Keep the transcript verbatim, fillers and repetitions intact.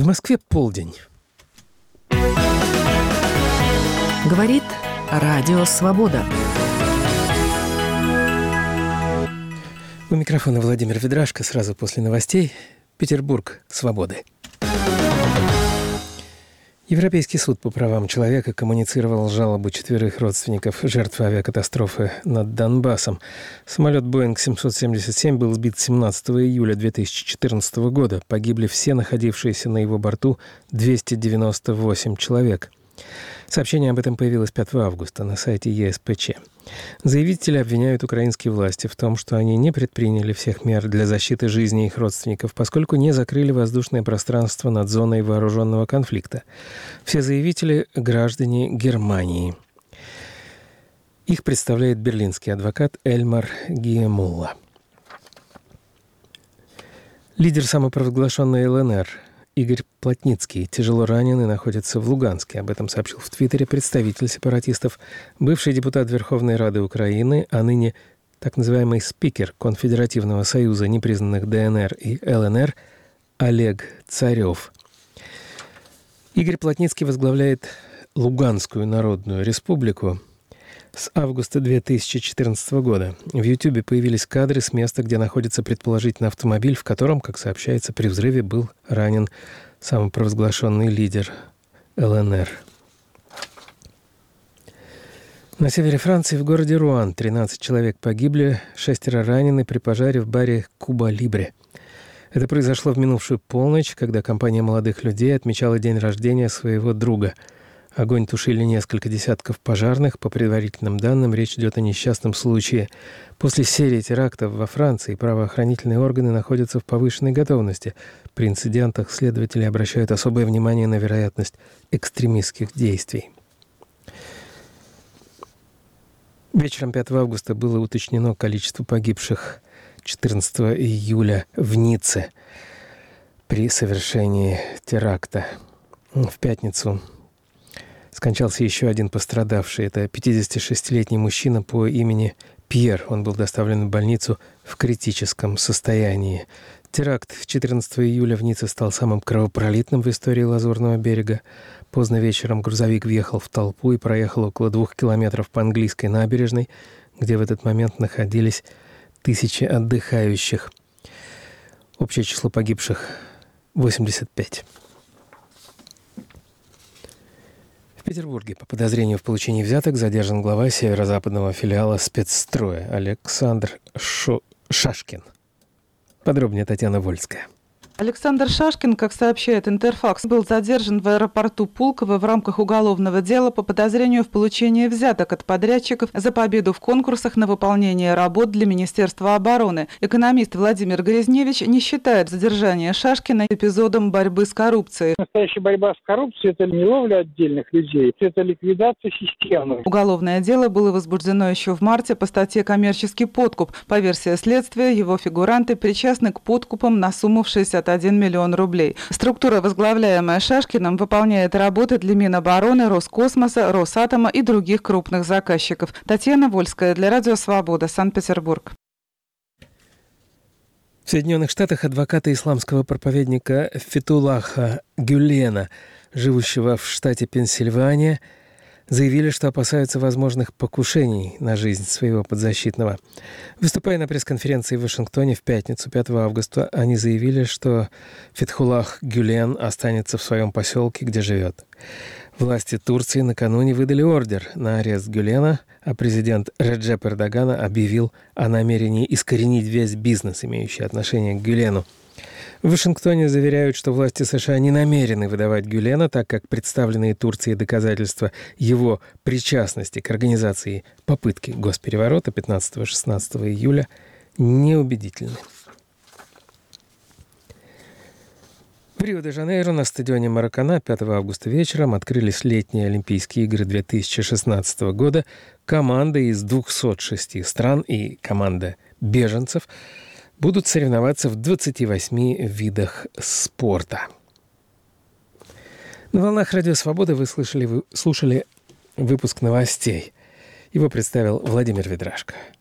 Москве полдень. Говорит Радио Свобода. У микрофона Владимир Ведрашко. Сразу после новостей. Петербург. Свободы. Европейский суд по правам человека коммуницировал жалобу четверых родственников жертв авиакатастрофы над Донбассом. Самолет Боинг семьсот семьдесят семь был сбит семнадцатого июля две тысячи четырнадцатого года. Погибли все находившиеся на его борту двести девяносто восемь человек. Сообщение об этом появилось пятого августа на сайте е эс пэ че. Заявители обвиняют украинские власти в том, что они не предприняли всех мер для защиты жизни их родственников, поскольку не закрыли воздушное пространство над зоной вооруженного конфликта. Все заявители – граждане Германии. Их представляет берлинский адвокат Эльмар Гиемулла. Лидер самопровозглашенной эл эн эр Игорь Плотницкий тяжело ранен и находится в Луганске. Об этом сообщил в Твиттере представитель сепаратистов, бывший депутат Верховной Рады Украины, а ныне так называемый спикер Конфедеративного союза непризнанных дэ эн эр и эл эн эр Олег Царев. Игорь Плотницкий возглавляет Луганскую Народную Республику с августа две тысячи четырнадцатого года. В Ютьюбе появились кадры с места, где находится предположительно автомобиль, в котором, как сообщается, при взрыве был ранен самопровозглашенный лидер эл эн эр. На севере Франции, в городе Руан, тринадцать человек погибли, шестеро ранены при пожаре в баре «Куба Либре». Это произошло в минувшую полночь, когда компания молодых людей отмечала день рождения своего друга. Огонь тушили несколько десятков пожарных. По предварительным данным, речь идет о несчастном случае. После серии терактов во Франции правоохранительные органы находятся в повышенной готовности. При инцидентах следователи обращают особое внимание на вероятность экстремистских действий. Вечером пятого августа было уточнено количество погибших четырнадцатого июля в Ницце при совершении теракта. В пятницу скончался еще один пострадавший. Это пятидесятишестилетний мужчина по имени Пьер. Он был доставлен в больницу в критическом состоянии. Теракт четырнадцатого июля в Ницце стал самым кровопролитным в истории Лазурного берега. Поздно вечером грузовик въехал в толпу и проехал около двух километров по английской набережной, где в этот момент находились тысячи отдыхающих. Общее число погибших – восемьдесят пять. В Петербурге по подозрению в получении взяток задержан глава северо-западного филиала спецстроя Александр Шо... Шашкин. Подробнее Татьяна Вольская. Александр Шашкин, как сообщает Интерфакс, был задержан в аэропорту Пулково в рамках уголовного дела по подозрению в получении взяток от подрядчиков за победу в конкурсах на выполнение работ для Министерства обороны. Экономист Владимир Грязневич не считает задержание Шашкина эпизодом борьбы с коррупцией. Настоящая борьба с коррупцией – это не ловля отдельных людей, это ликвидация системы. Уголовное дело было возбуждено еще в марте по статье «Коммерческий подкуп». По версии следствия, его фигуранты причастны к подкупам на сумму в шестьдесят один миллион рублей. Структура, возглавляемая Шашкиным, выполняет работы для Минобороны, Роскосмоса, Росатома и других крупных заказчиков. Татьяна Вольская для Радио Свобода, Санкт-Петербург. В Соединенных Штатах адвокаты исламского проповедника Фетуллаха Гюлена, живущего в штате Пенсильвания, заявили, что опасаются возможных покушений на жизнь своего подзащитного. Выступая на пресс-конференции в Вашингтоне в пятницу, пятого августа, они заявили, что Фетхуллах Гюлен останется в своем поселке, где живет. Власти Турции накануне выдали ордер на арест Гюлена, а президент Реджеп Эрдоган объявил о намерении искоренить весь бизнес, имеющий отношение к Гюлену. В Вашингтоне заверяют, что власти США не намерены выдавать Гюлена, так как представленные Турцией доказательства его причастности к организации попытки госпереворота пятнадцатого-шестнадцатого июля неубедительны. В Рио-де-Жанейро на стадионе Маракана пятого августа вечером открылись летние Олимпийские игры две тысячи шестнадцатого года. Команда из двухсот шести стран и команда беженцев будут соревноваться в двадцати восьми видах спорта. На волнах Радио Свобода вы слышали, вы слушали выпуск новостей. Его представил Владимир Ведрашко.